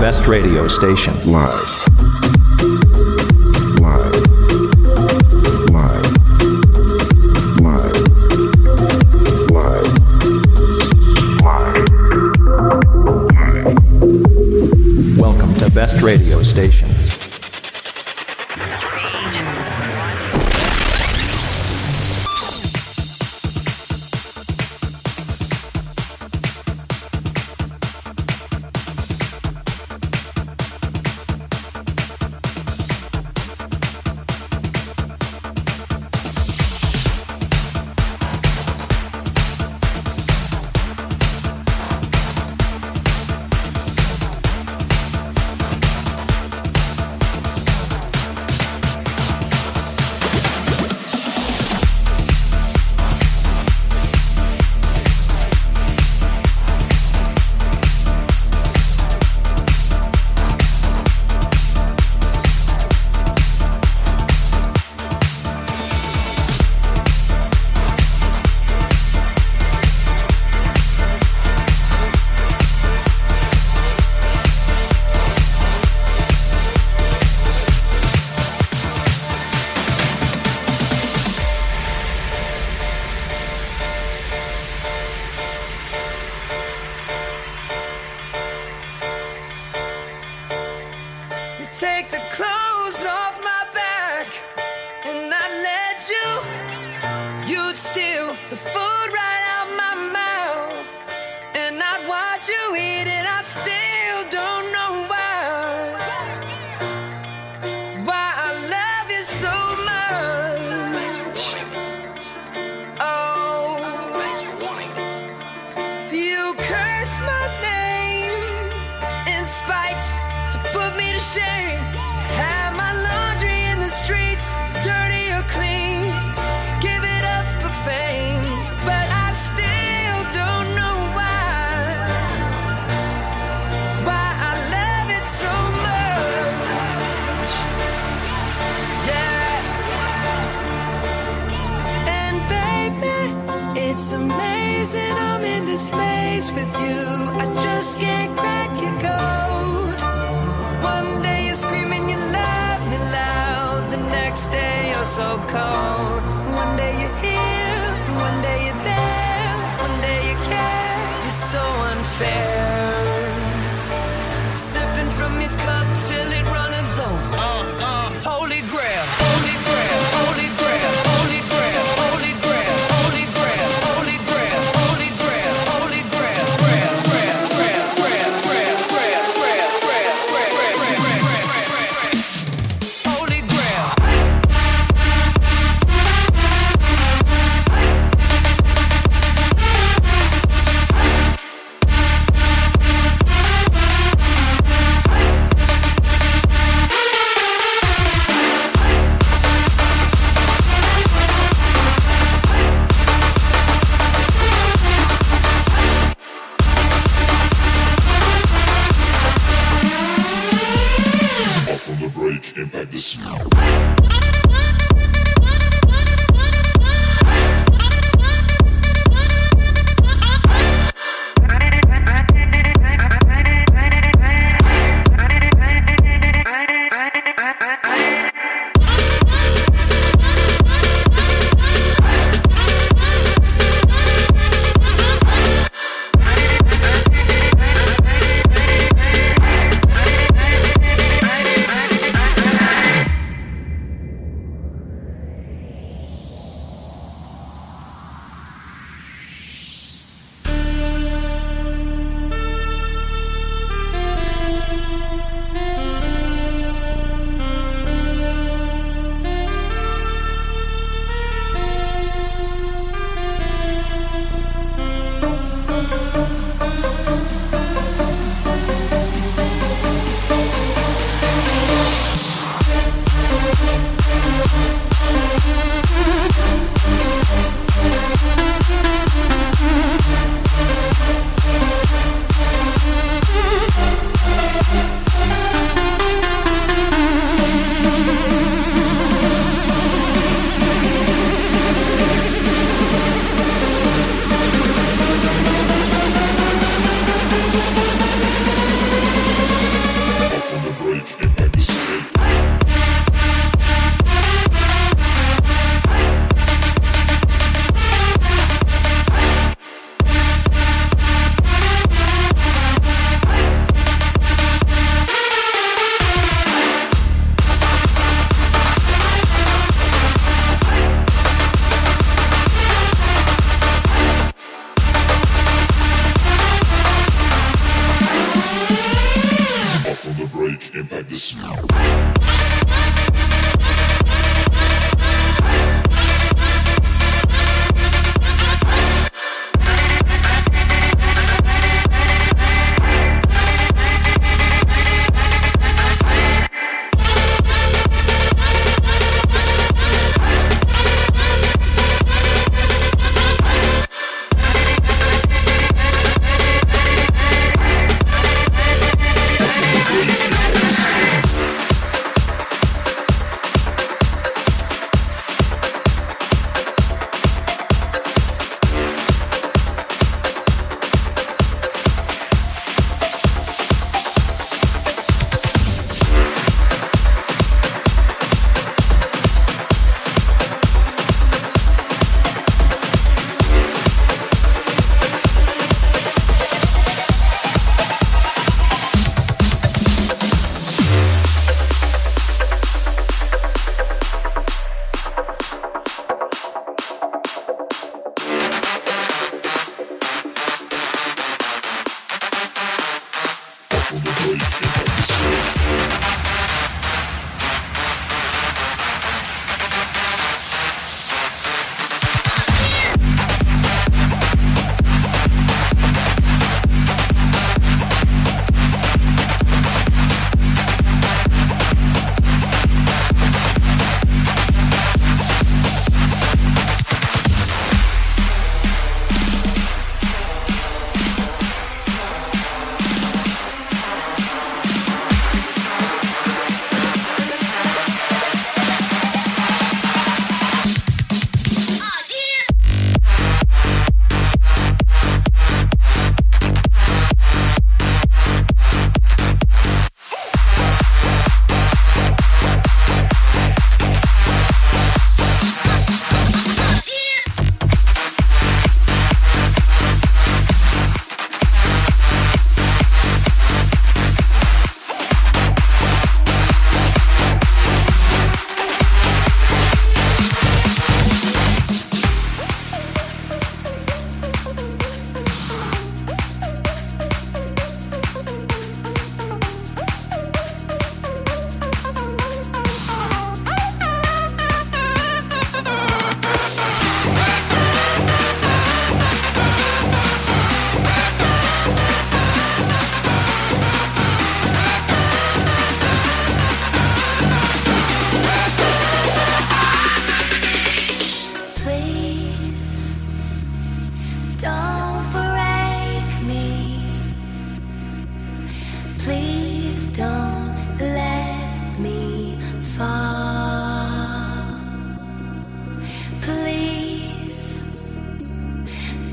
best radio station. Live. Live. Live. Live. Live. Live. Live. Welcome to best radio station. Take the clothes off my back and I'd let you. You'd steal the food right out my mouth and I'd watch you eat it. I still don't know why I love you so much. Oh, you curse my name in spite to put me to shame. Have my laundry in the streets, dirty or clean. Give it up for fame, but I still don't know why I love it so much. Yeah. And baby, it's amazing I'm in this maze with you. I just can't crack your code. One day you're screaming you love me loud, the next day you're so cold. One day you're here, one day you're there, one day you care. You're so unfair. Sipping from your cup till it runneth over. Holy grail, holy grail, holy grail, holy grail, holy grail, holy grail, holy grail, holy grail, holy grail, grail, grail, grail, grail, grail, grail, grail, grail, grail, holy grail.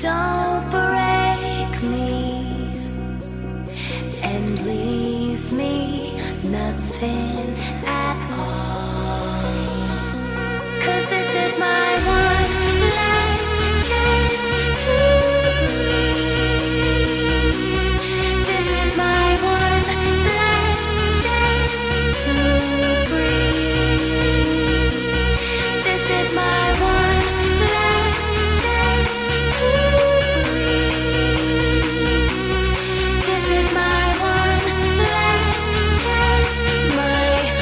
Don't break me and leave me nothing at all. 'Cause this is my one last chance to breathe. This is my one last chance to breathe. This is my one last chance to breathe. This is my one last chance, my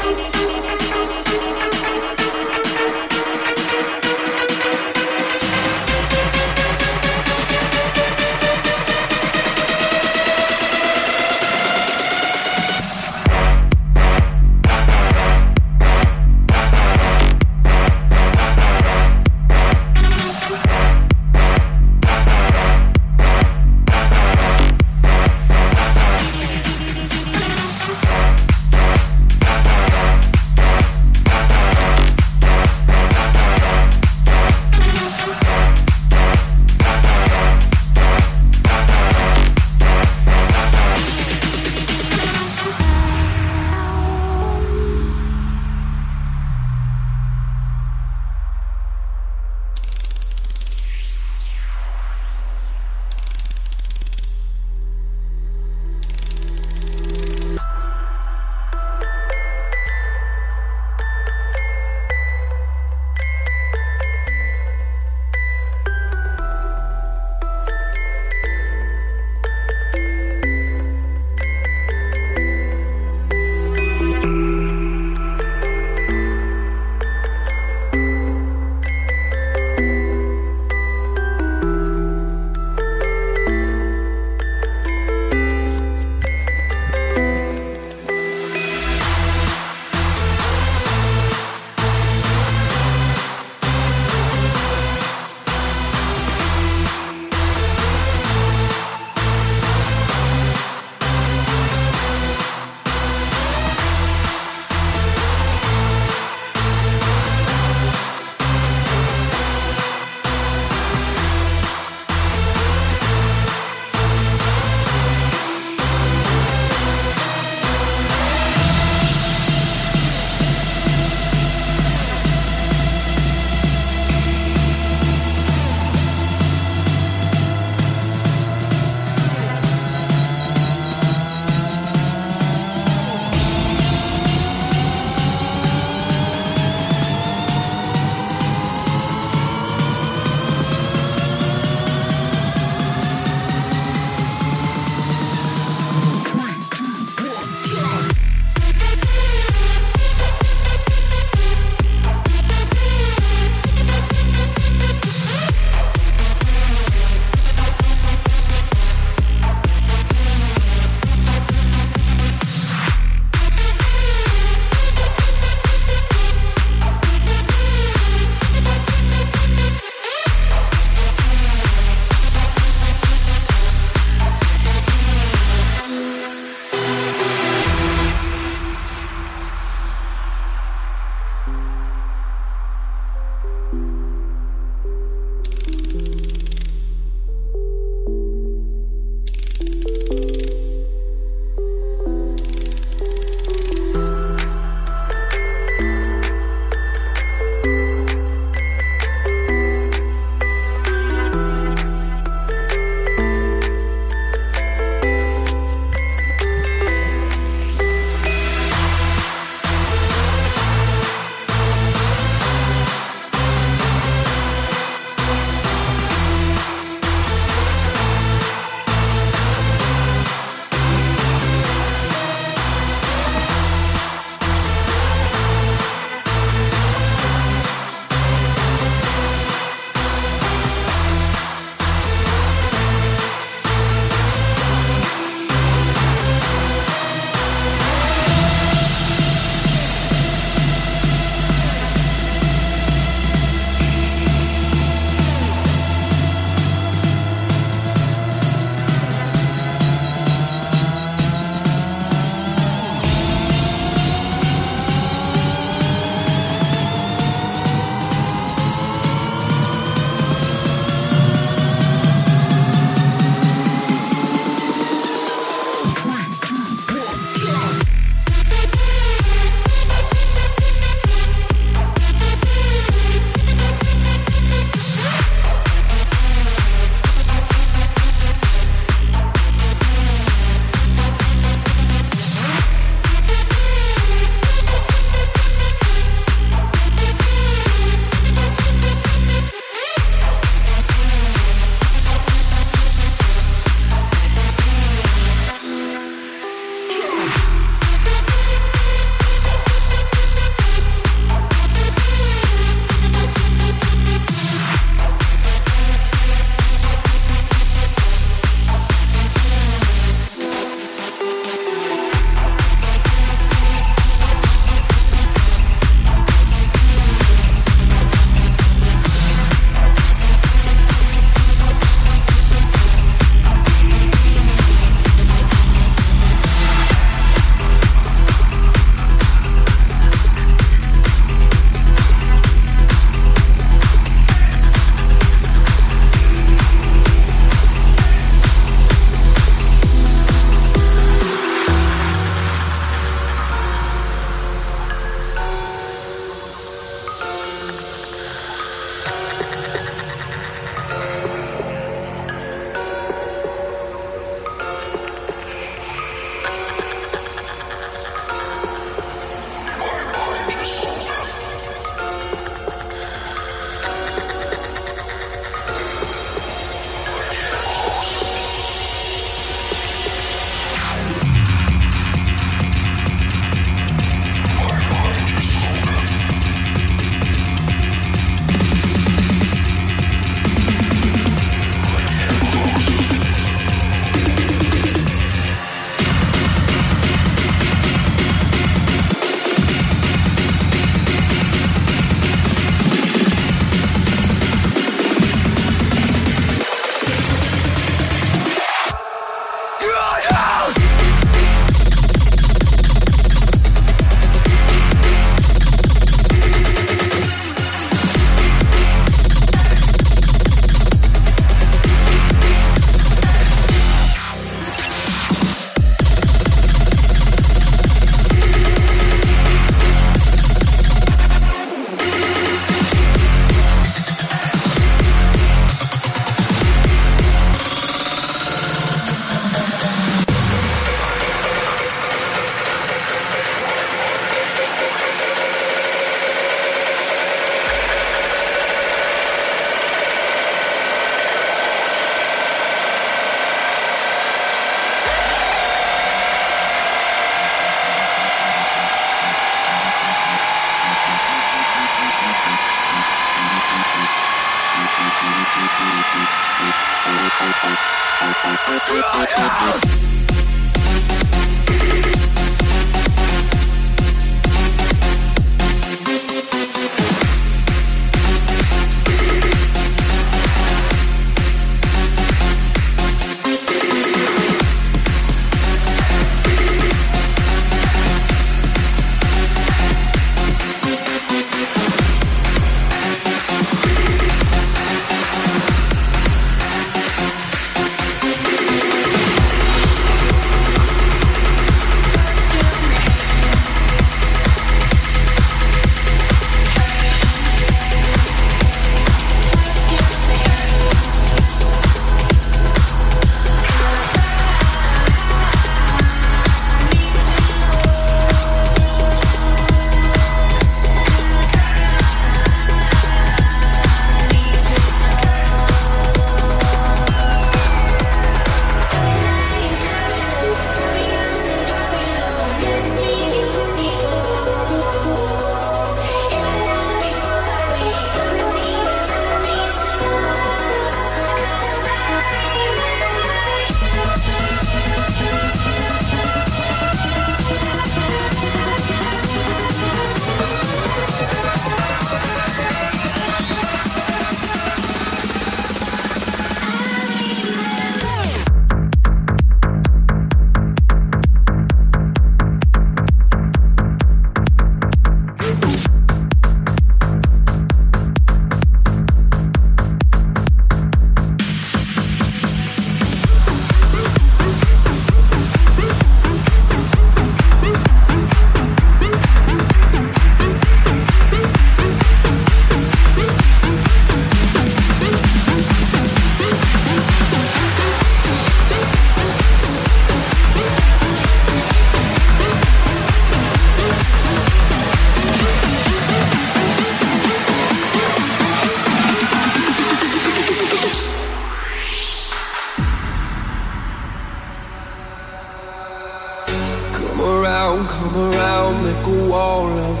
Come around, make a wall of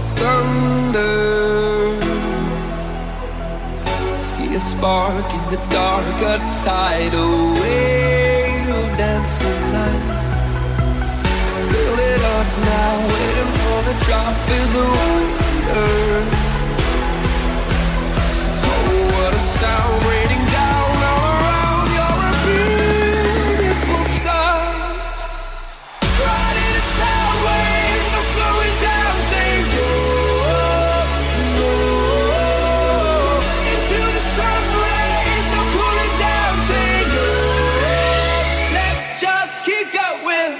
thunder. Be a spark in the dark, a tidal wave of dancing light. Build it up now, waiting for the drop is the wonder. Oh, what a sound raining down all around. You're a beautiful sight. Riding a sound wave, no slowing down, say no, no. Into the sun rays, no cooling down, say no. Let's just keep going.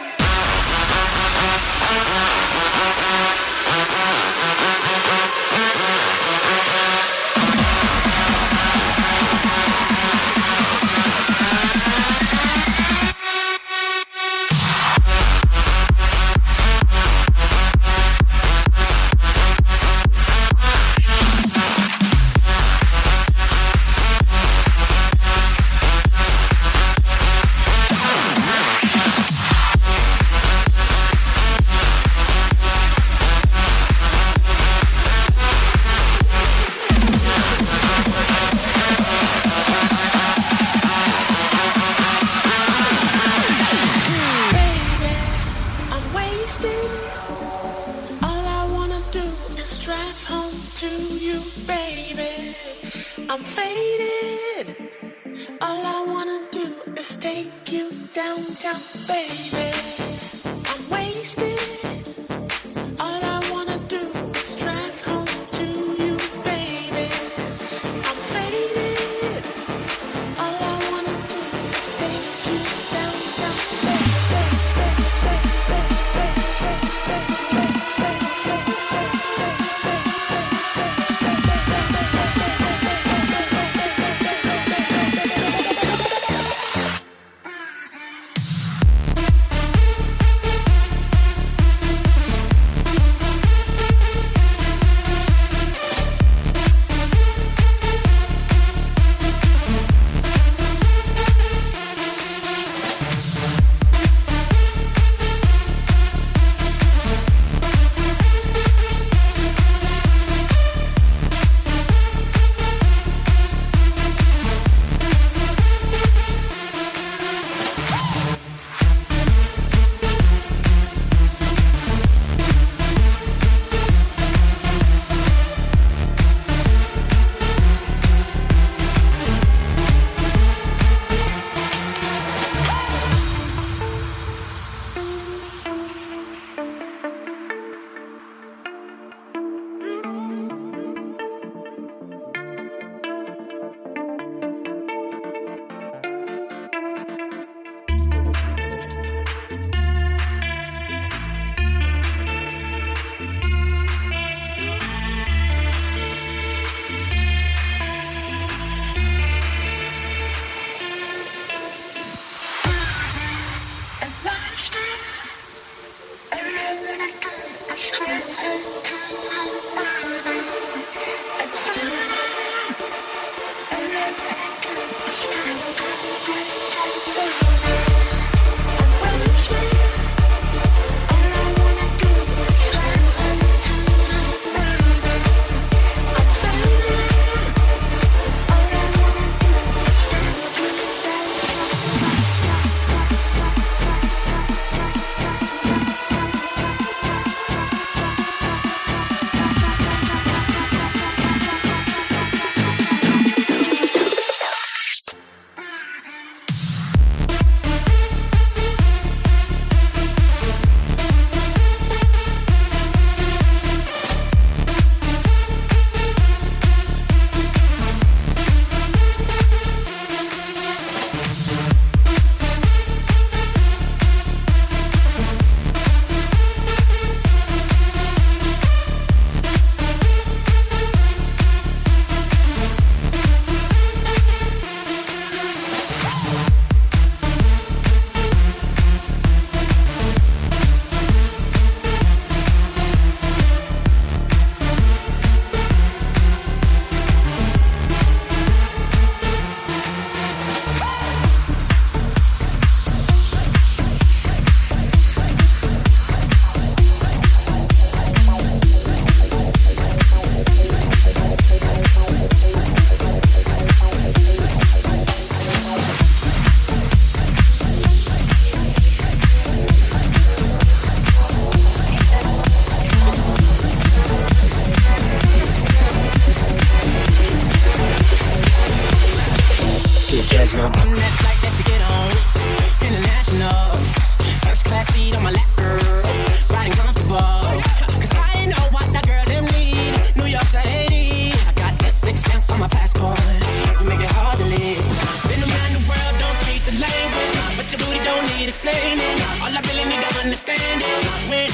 Jazzy on that flight that you get on, international, first class seat on my lap, girl, riding comfortable, cause I know what that girl them need, New York to Haiti, I got lipstick stamps on my passport, you make it hard to live, been around the world, don't speak the language, but your booty don't need explaining, all I really need to understand is, when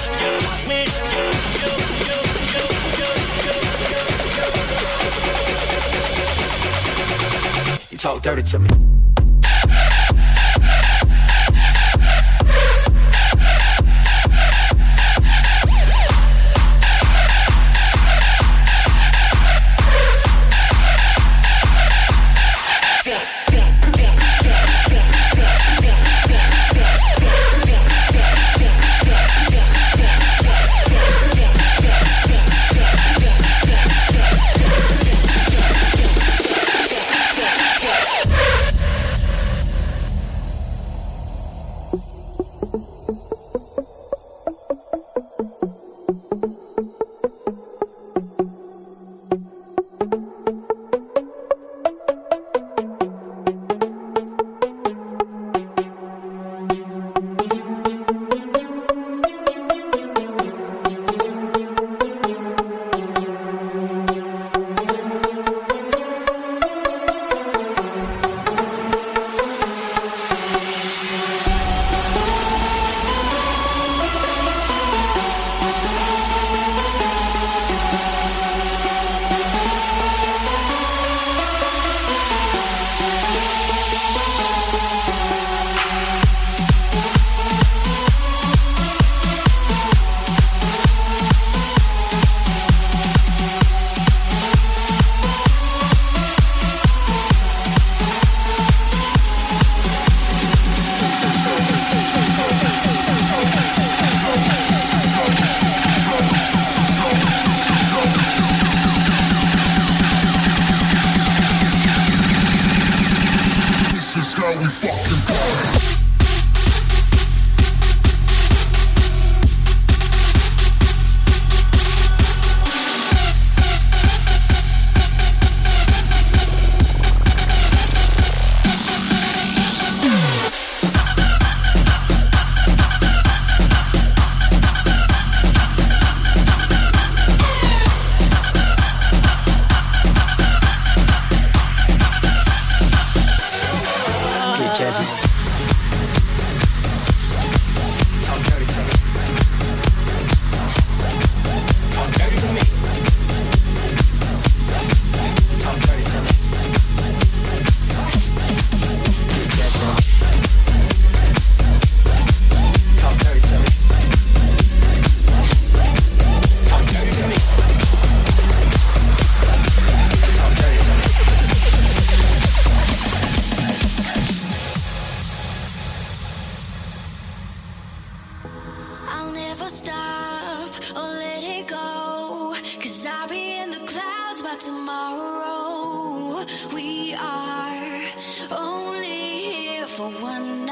you talk dirty to me. Tomorrow we are only here for one